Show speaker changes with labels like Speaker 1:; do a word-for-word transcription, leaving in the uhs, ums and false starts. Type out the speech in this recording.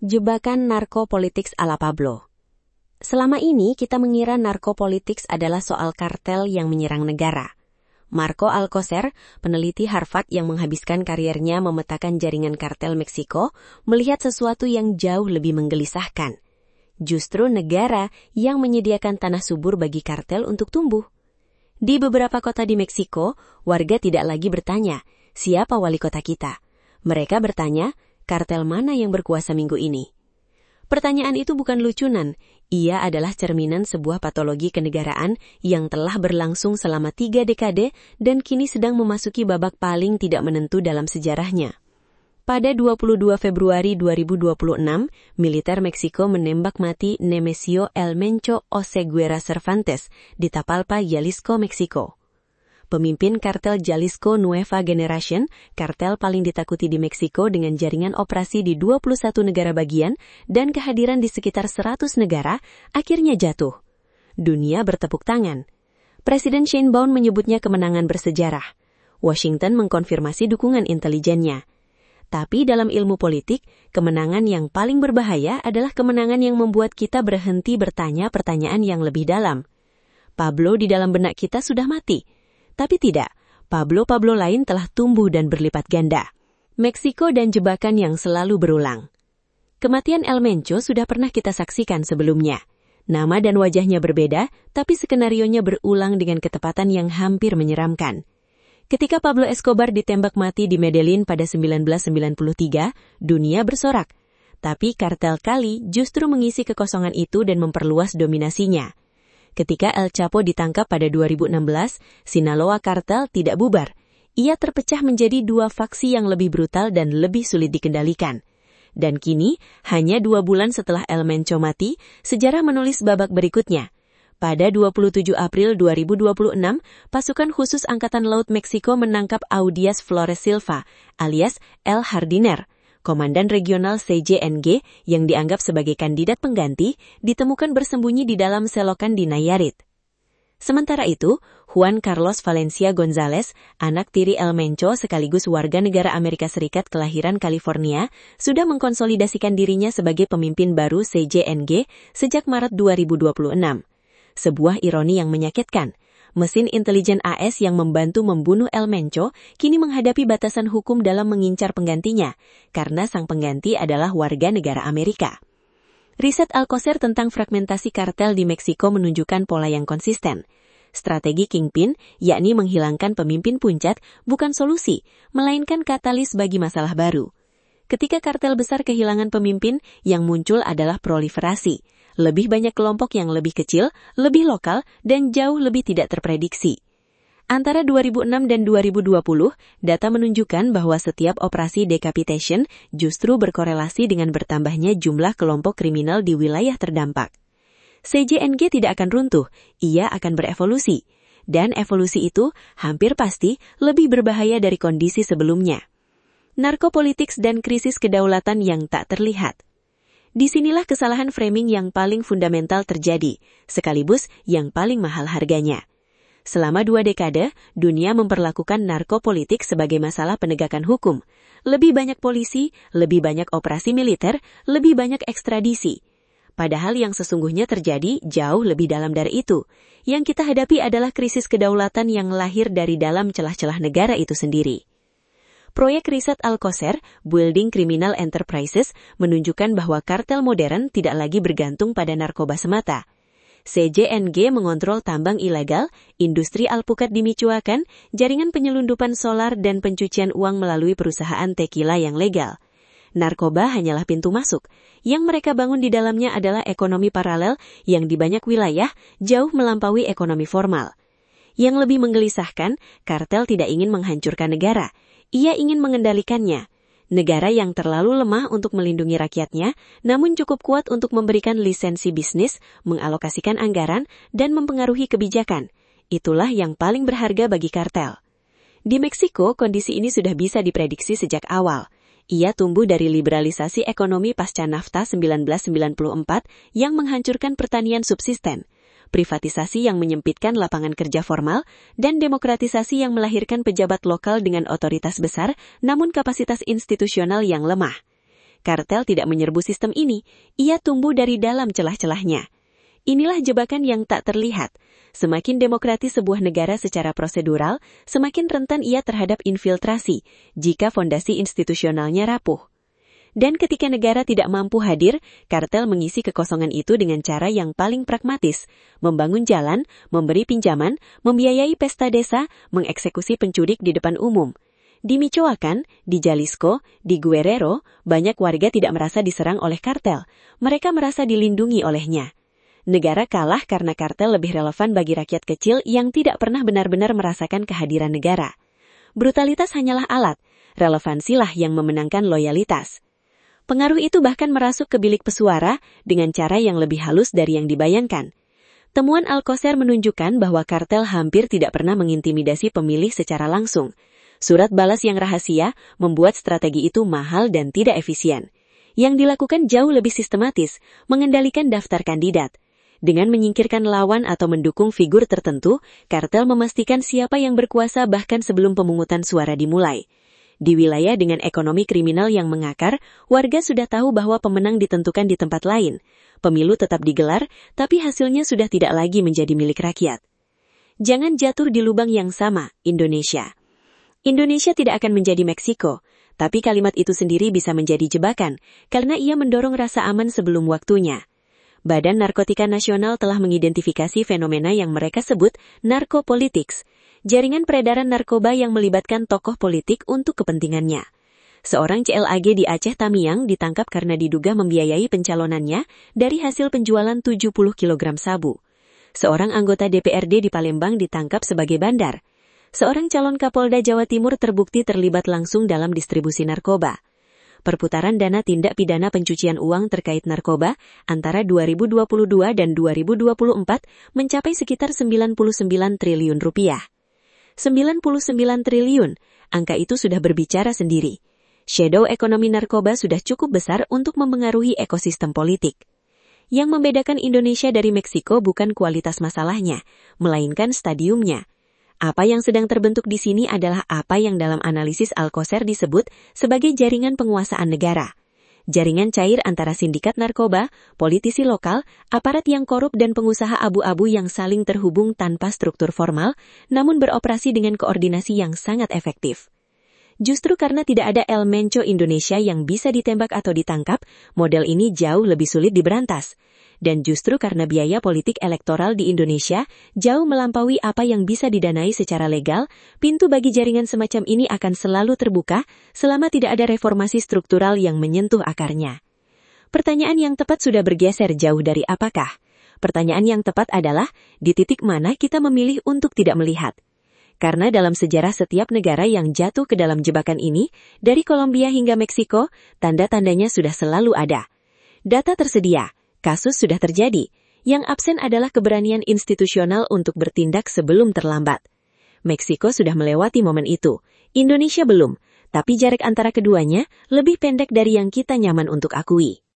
Speaker 1: Jebakan narkopolitiks ala Pablo. Selama ini kita mengira narkopolitiks adalah soal kartel yang menyerang negara. Marco Alcocer, peneliti Harvard yang menghabiskan kariernya memetakan jaringan kartel Meksiko, melihat sesuatu yang jauh lebih menggelisahkan. Justru negara yang menyediakan tanah subur bagi kartel untuk tumbuh. Di beberapa kota di Meksiko, warga tidak lagi bertanya, siapa wali kota kita? Mereka bertanya, kartel mana yang berkuasa minggu ini? Pertanyaan itu bukan lucunan, ia adalah cerminan sebuah patologi kenegaraan yang telah berlangsung selama tiga dekade dan kini sedang memasuki babak paling tidak menentu dalam sejarahnya. Pada dua puluh dua Februari dua ribu dua puluh enam, militer Meksiko menembak mati Nemesio El Mencho Oseguera Cervantes di Tapalpa, Jalisco, Meksiko. Pemimpin kartel Jalisco Nueva Generation, kartel paling ditakuti di Meksiko dengan jaringan operasi di dua puluh satu negara bagian dan kehadiran di sekitar seratus negara, akhirnya jatuh. Dunia bertepuk tangan. Presiden Sheinbaum menyebutnya kemenangan bersejarah. Washington mengkonfirmasi dukungan intelijennya. Tapi dalam ilmu politik, kemenangan yang paling berbahaya adalah kemenangan yang membuat kita berhenti bertanya pertanyaan yang lebih dalam. Pablo di dalam benak kita sudah mati. Tapi tidak, Pablo-Pablo lain telah tumbuh dan berlipat ganda. Meksiko dan jebakan yang selalu berulang. Kematian El Mencho sudah pernah kita saksikan sebelumnya. Nama dan wajahnya berbeda, tapi skenarionya berulang dengan ketepatan yang hampir menyeramkan. Ketika Pablo Escobar ditembak mati di Medellin pada sembilan belas sembilan puluh tiga, dunia bersorak. Tapi kartel Cali justru mengisi kekosongan itu dan memperluas dominasinya. Ketika El Chapo ditangkap pada dua ribu enam belas, Sinaloa Cartel tidak bubar. Ia terpecah menjadi dua faksi yang lebih brutal dan lebih sulit dikendalikan. Dan kini, hanya dua bulan setelah El Mencho mati, sejarah menulis babak berikutnya. Pada dua puluh tujuh April dua ribu dua puluh enam, pasukan khusus Angkatan Laut Meksiko menangkap Audias Flores Silva, alias El Jardiner. Komandan regional C J N G yang dianggap sebagai kandidat pengganti ditemukan bersembunyi di dalam selokan di Nayarit. Sementara itu, Juan Carlos Valencia Gonzalez, anak tiri El Mencho sekaligus warga negara Amerika Serikat kelahiran California, sudah mengkonsolidasikan dirinya sebagai pemimpin baru C J N G sejak Maret dua ribu dua puluh enam. Sebuah ironi yang menyakitkan. Mesin intelijen A S yang membantu membunuh El Mencho kini menghadapi batasan hukum dalam mengincar penggantinya, karena sang pengganti adalah warga negara Amerika. Riset Alcocer tentang fragmentasi kartel di Meksiko menunjukkan pola yang konsisten. Strategi Kingpin, yakni menghilangkan pemimpin puncak, bukan solusi, melainkan katalis bagi masalah baru. Ketika kartel besar kehilangan pemimpin, yang muncul adalah proliferasi. Lebih banyak kelompok yang lebih kecil, lebih lokal, dan jauh lebih tidak terprediksi. Antara dua ribu enam dan dua ribu dua puluh, data menunjukkan bahwa setiap operasi decapitation justru berkorelasi dengan bertambahnya jumlah kelompok kriminal di wilayah terdampak. C J N G tidak akan runtuh, ia akan berevolusi. Dan evolusi itu hampir pasti lebih berbahaya dari kondisi sebelumnya. Narkopolitiks dan krisis kedaulatan yang tak terlihat. Disinilah kesalahan framing yang paling fundamental terjadi, sekaligus yang paling mahal harganya. Selama dua dekade, dunia memperlakukan narkopolitik sebagai masalah penegakan hukum. Lebih banyak polisi, lebih banyak operasi militer, lebih banyak ekstradisi. Padahal yang sesungguhnya terjadi jauh lebih dalam dari itu. Yang kita hadapi adalah krisis kedaulatan yang lahir dari dalam celah-celah negara itu sendiri. Proyek riset Alcocer, Building Criminal Enterprises, menunjukkan bahwa kartel modern tidak lagi bergantung pada narkoba semata. C J N G mengontrol tambang ilegal, industri alpukat di Michoacan, jaringan penyelundupan solar dan pencucian uang melalui perusahaan tequila yang legal. Narkoba hanyalah pintu masuk. Yang mereka bangun di dalamnya adalah ekonomi paralel yang di banyak wilayah jauh melampaui ekonomi formal. Yang lebih menggelisahkan, kartel tidak ingin menghancurkan negara. Ia ingin mengendalikannya. Negara yang terlalu lemah untuk melindungi rakyatnya, namun cukup kuat untuk memberikan lisensi bisnis, mengalokasikan anggaran, dan mempengaruhi kebijakan. Itulah yang paling berharga bagi kartel. Di Meksiko, kondisi ini sudah bisa diprediksi sejak awal. Ia tumbuh dari liberalisasi ekonomi pasca NAFTA seribu sembilan ratus sembilan puluh empat yang menghancurkan pertanian subsisten. privatisasi yang menyempitkan lapangan kerja formal, dan demokratisasi yang melahirkan pejabat lokal dengan otoritas besar namun kapasitas institusional yang lemah. kartel tidak menyerbu sistem ini, ia tumbuh dari dalam celah-celahnya. Inilah jebakan yang tak terlihat. Semakin demokratis sebuah negara secara prosedural, semakin rentan ia terhadap infiltrasi jika fondasi institusionalnya rapuh. Dan ketika negara tidak mampu hadir, kartel mengisi kekosongan itu dengan cara yang paling pragmatis, membangun jalan, memberi pinjaman, membiayai pesta desa, mengeksekusi penculik di depan umum. Di Michoacán, di Jalisco, di Guerrero, banyak warga tidak merasa diserang oleh kartel, mereka merasa dilindungi olehnya. Negara kalah karena kartel lebih relevan bagi rakyat kecil yang tidak pernah benar-benar merasakan kehadiran negara. Brutalitas hanyalah alat, relevansilah yang memenangkan loyalitas. Pengaruh itu bahkan merasuk ke bilik pesuara dengan cara yang lebih halus dari yang dibayangkan. Temuan Alcocer menunjukkan bahwa kartel hampir tidak pernah mengintimidasi pemilih secara langsung. Surat balas yang rahasia membuat strategi itu mahal dan tidak efisien. Yang dilakukan jauh lebih sistematis, mengendalikan daftar kandidat. Dengan menyingkirkan lawan atau mendukung figur tertentu, kartel memastikan siapa yang berkuasa bahkan sebelum pemungutan suara dimulai. Di wilayah dengan ekonomi kriminal yang mengakar, warga sudah tahu bahwa pemenang ditentukan di tempat lain. Pemilu tetap digelar, tapi hasilnya sudah tidak lagi menjadi milik rakyat. Jangan jatuh di lubang yang sama, Indonesia. Indonesia tidak akan menjadi Meksiko, tapi kalimat itu sendiri bisa menjadi jebakan, karena ia mendorong rasa aman sebelum waktunya. Badan Narkotika Nasional telah mengidentifikasi fenomena yang mereka sebut narkopolitics, jaringan peredaran narkoba yang melibatkan tokoh politik untuk kepentingannya. Seorang C L A G di Aceh Tamiang ditangkap karena diduga membiayai pencalonannya dari hasil penjualan tujuh puluh kilogram sabu. Seorang anggota D P R D di Palembang ditangkap sebagai bandar. Seorang calon Kapolda Jawa Timur terbukti terlibat langsung dalam distribusi narkoba. Perputaran dana tindak pidana pencucian uang terkait narkoba antara dua ribu dua puluh dua dan dua ribu dua puluh empat mencapai sekitar sembilan puluh sembilan triliun rupiah. sembilan puluh sembilan triliun, angka itu sudah berbicara sendiri. Shadow ekonomi narkoba sudah cukup besar untuk mempengaruhi ekosistem politik. Yang membedakan Indonesia dari Meksiko bukan kualitas masalahnya, melainkan stadiumnya. Apa yang sedang terbentuk di sini adalah apa yang dalam analisis Alcocer disebut sebagai jaringan penguasaan negara. Jaringan cair antara sindikat narkoba, politisi lokal, aparat yang korup dan pengusaha abu-abu yang saling terhubung tanpa struktur formal, namun beroperasi dengan koordinasi yang sangat efektif. Justru karena tidak ada El Mencho Indonesia yang bisa ditembak atau ditangkap, model ini jauh lebih sulit diberantas. Dan justru karena biaya politik elektoral di Indonesia jauh melampaui apa yang bisa didanai secara legal, pintu bagi jaringan semacam ini akan selalu terbuka selama tidak ada reformasi struktural yang menyentuh akarnya. Pertanyaan yang tepat sudah bergeser jauh dari apakah. Pertanyaan yang tepat adalah, di titik mana kita memilih untuk tidak melihat. Karena dalam sejarah setiap negara yang jatuh ke dalam jebakan ini, dari Kolombia hingga Meksiko, tanda-tandanya sudah selalu ada. Data tersedia. Kasus sudah terjadi. Yang absen adalah keberanian institusional untuk bertindak sebelum terlambat. Meksiko sudah melewati momen itu. Indonesia belum. Tapi jarak antara keduanya lebih pendek dari yang kita nyaman untuk akui.